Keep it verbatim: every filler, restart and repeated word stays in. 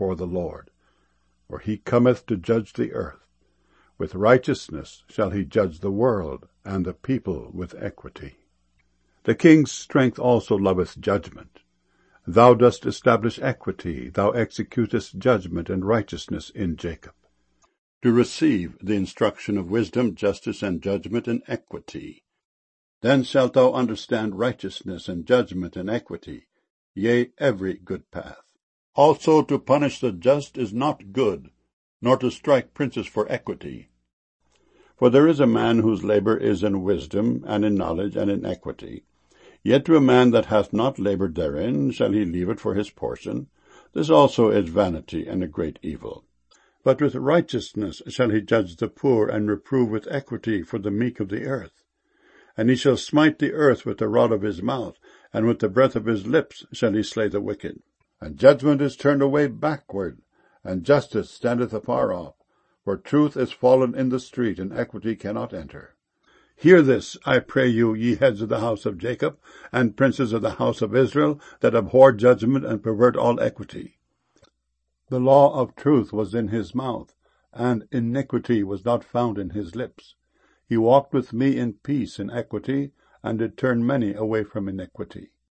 before the Lord, for he cometh to judge the earth. With righteousness shall he judge the world, and the people with equity. The king's strength also loveth judgment. Thou dost establish equity, thou executest judgment and righteousness in Jacob. To receive the instruction of wisdom, justice, and judgment, and equity. Then shalt thou understand righteousness, and judgment, and equity, yea, every good path. Also to punish the just is not good, nor to strike princes for equity. For there is a man whose labour is in wisdom, and in knowledge, and in equity. Yet to a man that hath not laboured therein shall he leave it for his portion. This also is vanity, and a great evil. But with righteousness shall he judge the poor, and reprove with equity for the meek of the earth. And he shall smite the earth with the rod of his mouth, and with the breath of his lips shall he slay the wicked. And judgment is turned away backward, and justice standeth afar off. For truth is fallen in the street, and equity cannot enter. Hear this, I pray you, ye heads of the house of Jacob, and princes of the house of Israel, that abhor judgment and pervert all equity. The law of truth was in his mouth, and iniquity was not found in his lips. He walked with me in peace and equity, and did turn many away from iniquity.